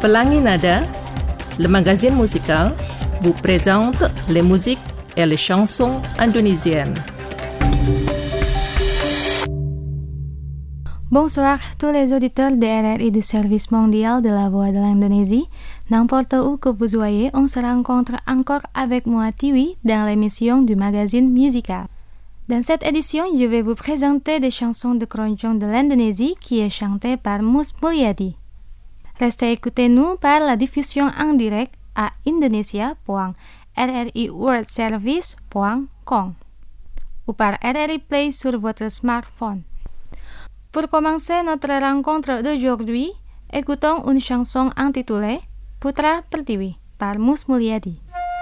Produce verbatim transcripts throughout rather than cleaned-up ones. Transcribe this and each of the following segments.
Pelangi Nada, le magazine musical, vous présente les musiques et les chansons indonésiennes. Bonsoir tous les auditeurs de R R I du service mondial de la voix de l'Indonésie. N'importe où que vous soyez, on se rencontre encore avec moi Tiwi dans l'émission du magazine musical. Dans cette édition, je vais vous présenter des chansons de keroncong de l'Indonésie qui est chantée par Mus Mulyadi. Restez écoutez-nous par la diffusion en direct à indonesia point r r i world service point com ou par R R I Play sur votre smartphone. Pour commencer notre rencontre d'aujourd'hui, écoutons une chanson intitulée Putra Pertiwi par Mus Mulyadi.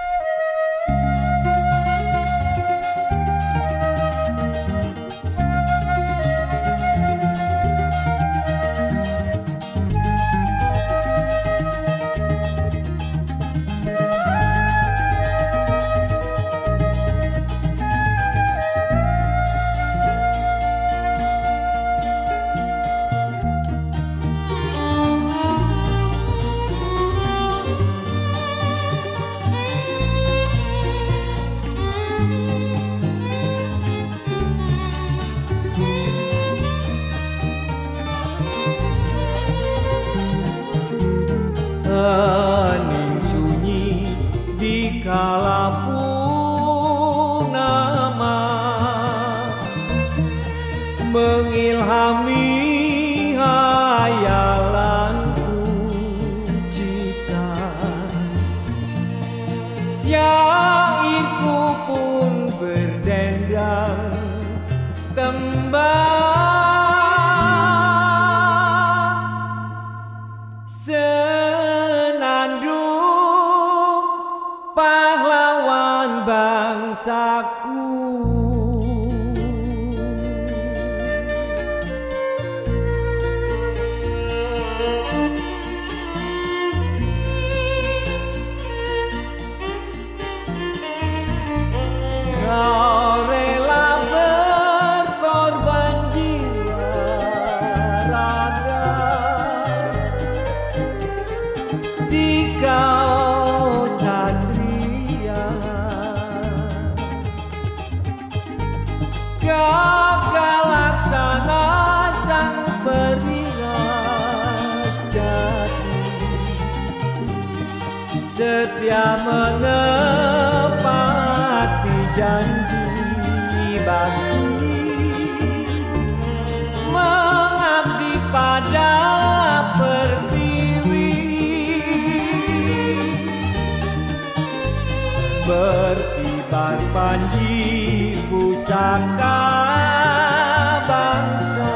Hening sunyi di kala purnama mengilhami hayalanku cita, syairku pun berdendang tembang senandung pahlawan bangsaku. Kau rela berkorban jiwa raga di kau satria, gagal laksana sang perwira sejati, setia menepati janji bakti, mengabdi pada pertiwi, berkibar panji pusaka bangsa,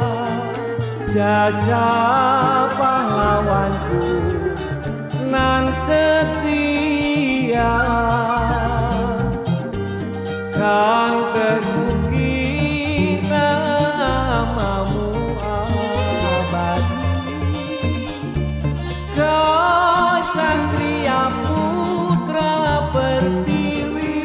jasa pahlawanku nan setia kan terukir namamu abadi. Kau satria putra pertiwi,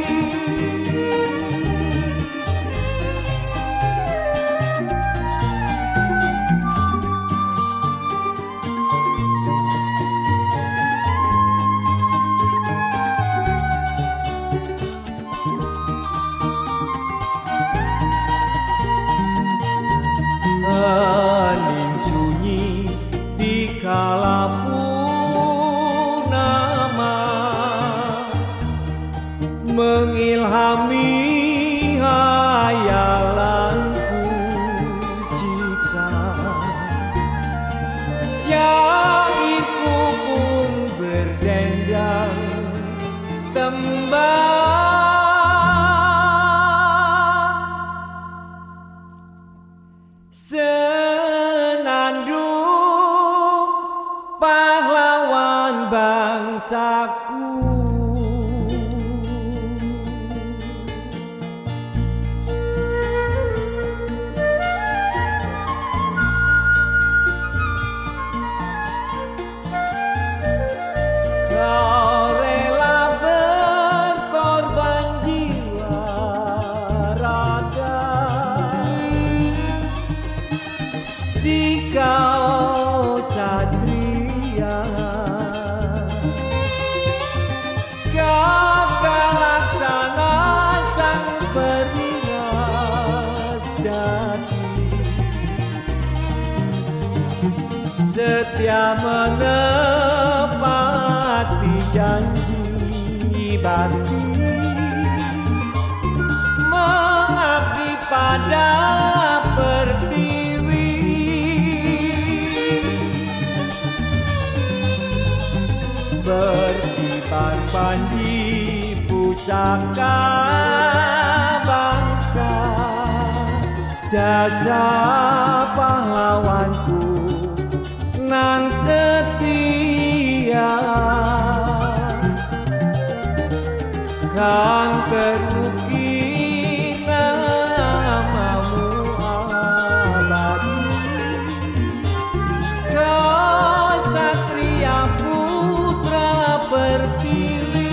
hening sunyi di kala purnama mengilhami hayalanku cita, syairku pun berdendang tembang senandung pahlawan bangsaku. Kau rela berkorban jiwa raga di kau satria, setia menepati janji bakti, mengabdi pada pertiwi, berkibar panji pusaka bangsa, jasa pahlawanku nan setia, kan terukir namamu abadi, Ksatria putra pertiwi.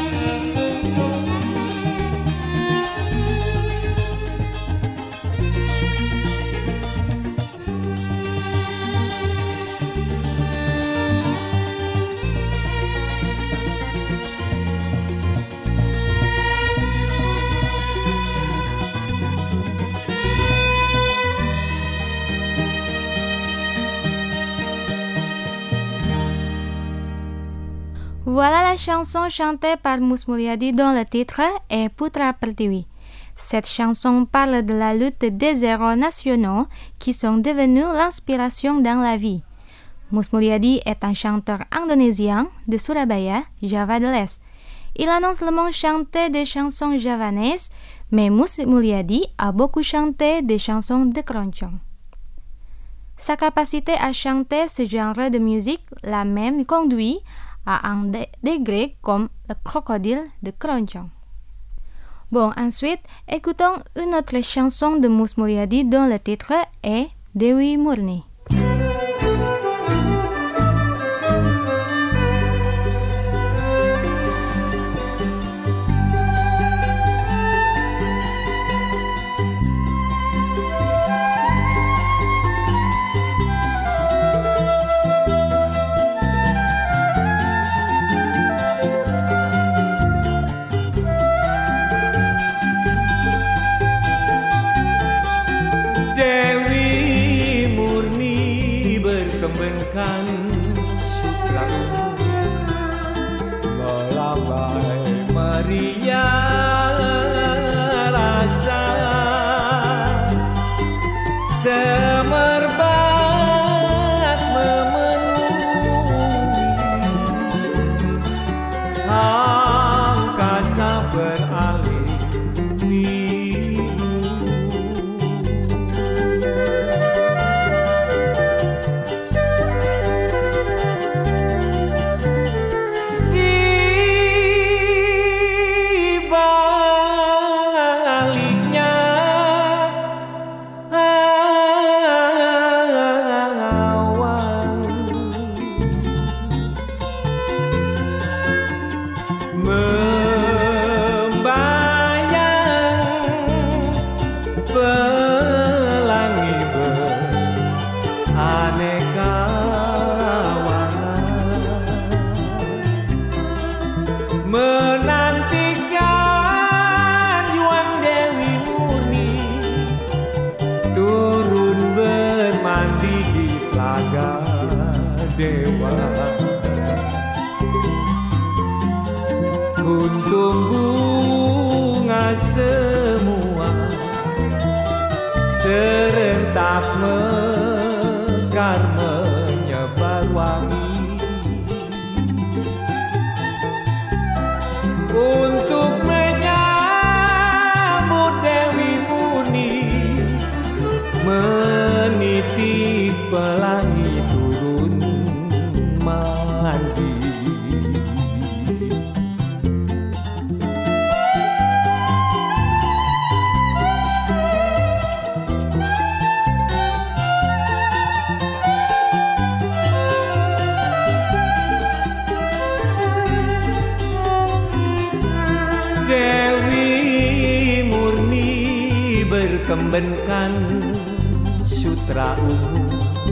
Voilà la chanson chantée par Mus Mulyadi dont le titre est Putra Pertiwi. Cette chanson parle de la lutte des héros nationaux qui sont devenus l'inspiration dans la vie. Mus Mulyadi est un chanteur indonésien de Surabaya, Java de l'Est. Il a non seulement chanté des chansons javanaises, mais Mus Mulyadi a beaucoup chanté des chansons de keroncong. Sa capacité à chanter ce genre de musique l'a même conduit à un degré comme le crocodile de keroncong. Bon, ensuite, écoutons une autre chanson de Mus Mulyadi dont le titre est Dewi Murni. Kembenkan sutra melambai meriah rasa, semerbak memenuhi angkasa beralih biru. Menantikan juang Dewi Murni turun bermandi di telaga dewa. Kuntum bunga semua serentak mekar menyebar wangi, untuk menyambut Dewi Murni, meniti pelangi turun mandi. Dewi Murni berkembenkan sutra ungu,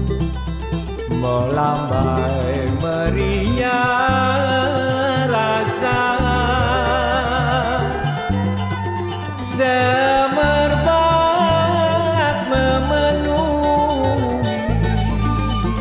melambai meriah rasa, semerbak memenuhi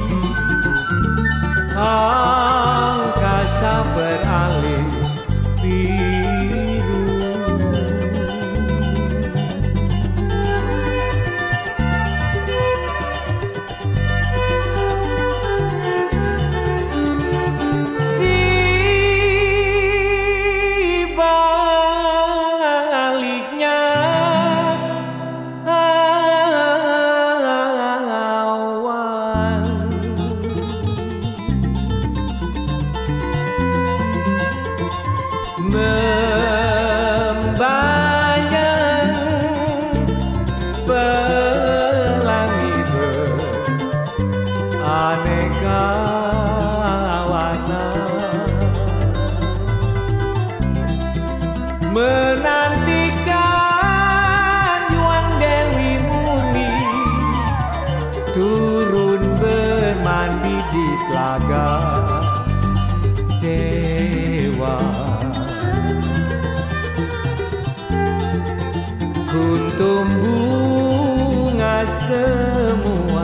aneka warna, menantikan Yuan Dewi Murni turun bermandi di telaga dewa. Kuntum bunga semua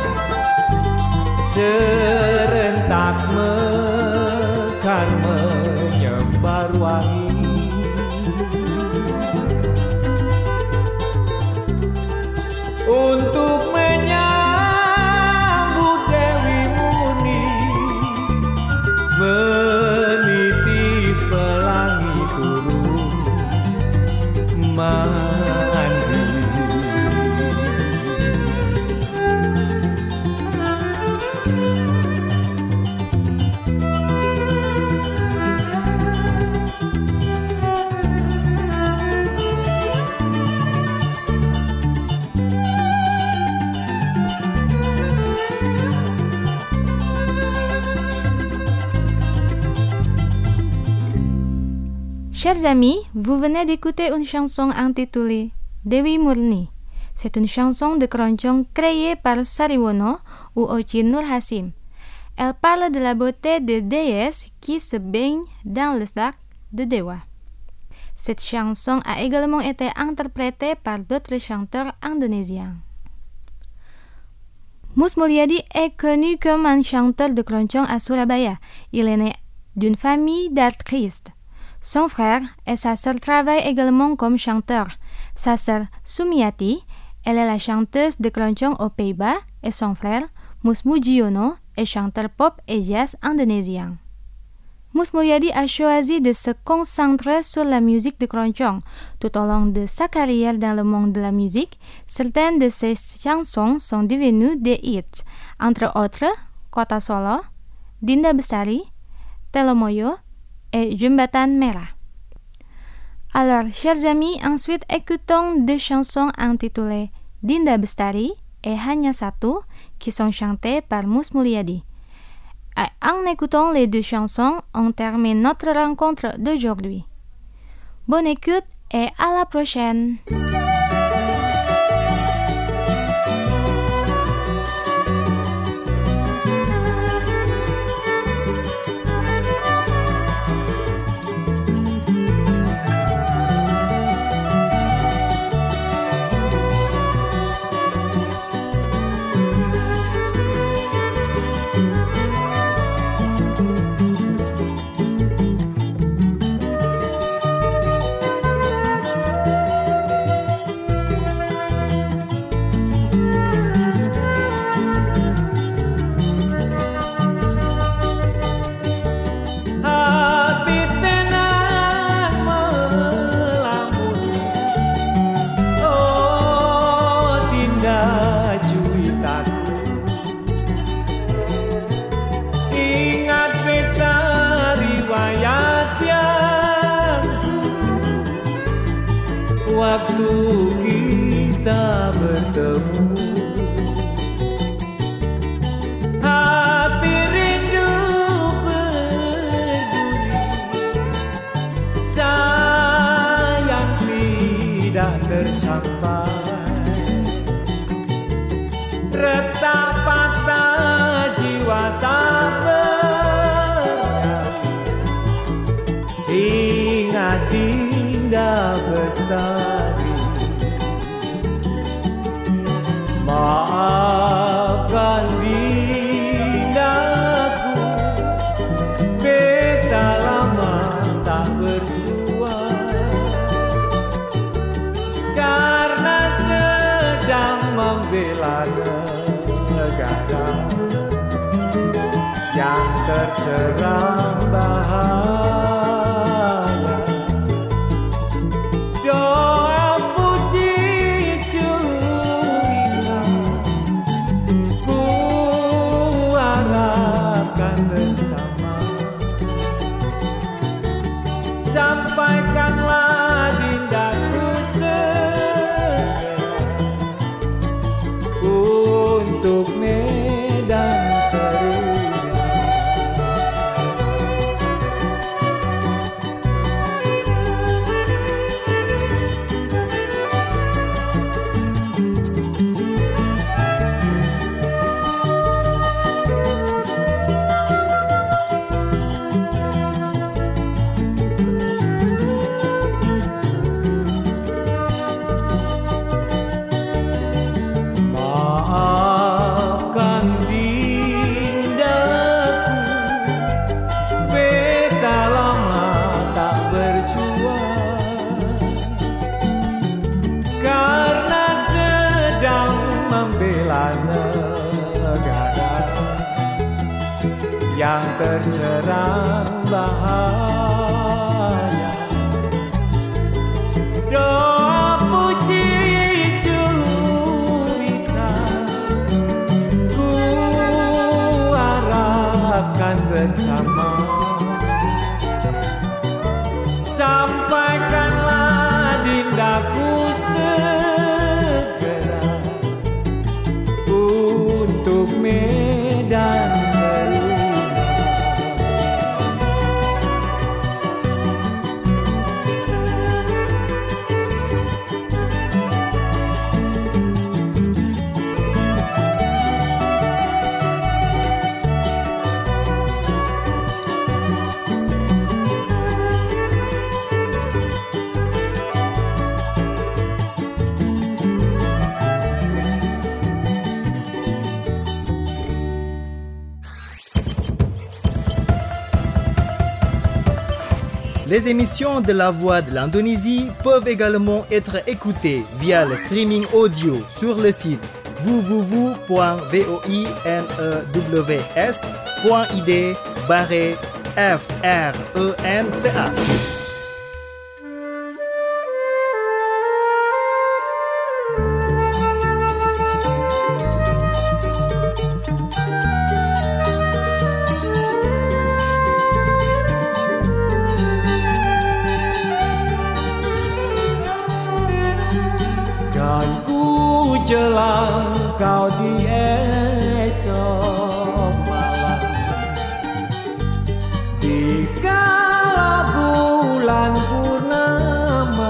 serentak mekar menyebar wangi, untuk menyambut Dewi Murni, meniti pelangi turun mandi. Chers amis, vous venez d'écouter une chanson intitulée Dewi Murni. C'est une chanson de keroncong créée par Sariwono ou Ocin Nur Hasim. Elle parle de la beauté des déesses qui se baignent dans le lac de Dewa. Cette chanson a également été interprétée par d'autres chanteurs indonésiens. Mus Mulyadi est connu comme un chanteur de keroncong à Surabaya. Il est né d'une famille d'artistes. Son frère et sa sœur travaillent également comme chanteurs. Sa sœur Sumiati, elle est la chanteuse de keroncong aux Pays-Bas, et son frère Mus Mujiono est chanteur pop et jazz indonésien. Mus Mulyadi a choisi de se concentrer sur la musique de keroncong. Tout au long de sa carrière dans le monde de la musique, certaines de ses chansons sont devenues des hits, entre autres Kota Solo, Dinda Bestari, Telomoyo et Jembatan Merah. Alors, chers amis, ensuite écoutons deux chansons intitulées Dinda Bestari et Hanya Satu qui sont chantées par Mus Mulyadi. Et en écoutant les deux chansons, on termine notre rencontre d'aujourd'hui. Bonne écoute et à la prochaine! Waktu kita bertemu, hati rindu berduri, sayang tidak tersampai, retak patah jiwa tak bernyawa, ingat Dinda Bestari. Maafkan Dindaku, beta lama tak bersua, karena sedang membela negara yang terserang bahaya. Doa puji cuilah ku harapkan bersama, sampaikanlah Dindaku segera untuk Medan tiada yang terserang bahaya. Doa puji cerita ku harapkan bersama. Sampaikanlah dindaku segera untuk medan Les émissions de La Voix de l'Indonésie peuvent également être écoutées via le streaming audio sur le site w w w point voinews point i d barre f r e n c h. Jelang kau di esok malam, di kala bulan purnama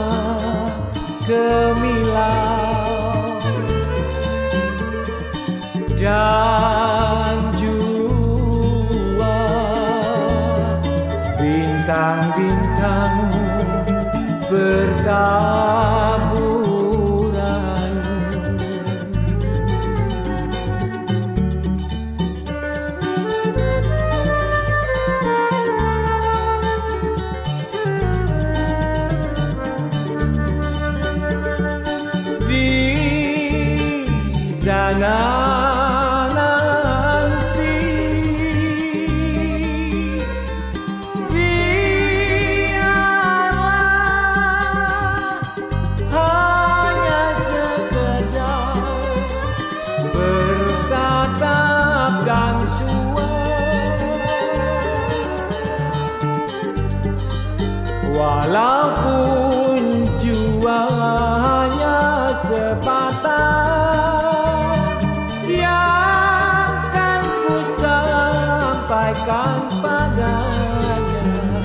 gemilang dan jua bintang-bintang bertabur. Sana nanti biarlah hanya sekedar bertatap dan suara, walaupun jua hanya sepatah sampaikan padanya.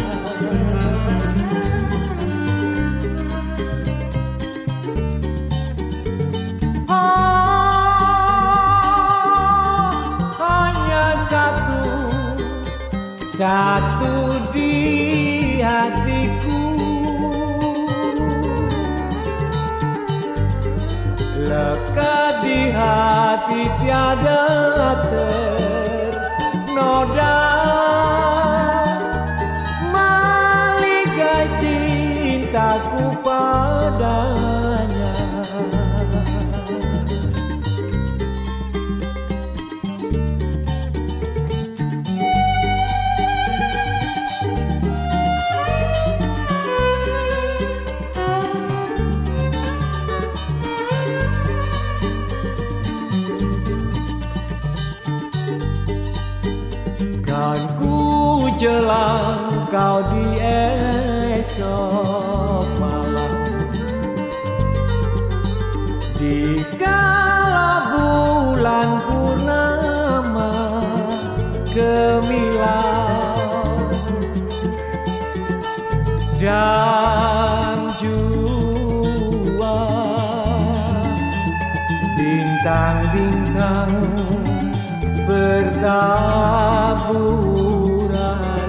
Oh, hanya satu, satu di hatiku, lekat di hati tiada ternoda, maligai cintaku padanya. Dan ku jelang kau di esok malam, di kala bulan purnama gemilang dan jua bintang-bintang bertaburan.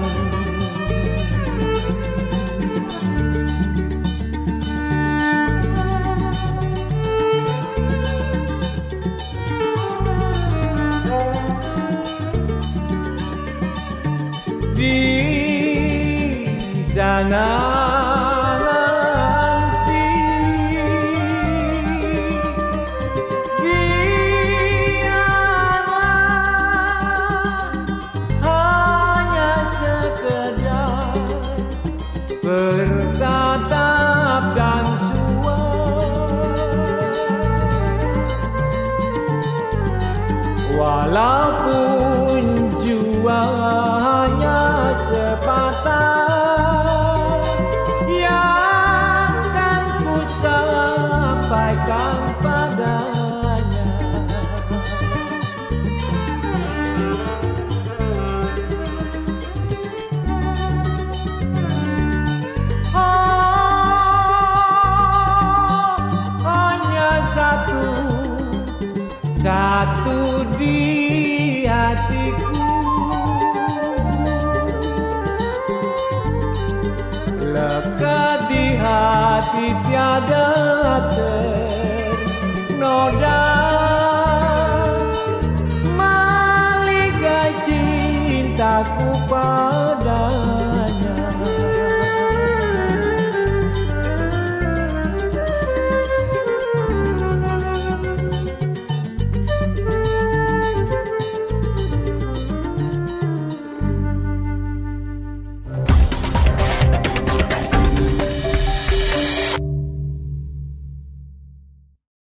Di sana biarlah hatiku, lekat di hati tiada ternoda. Malikai cintaku padamu.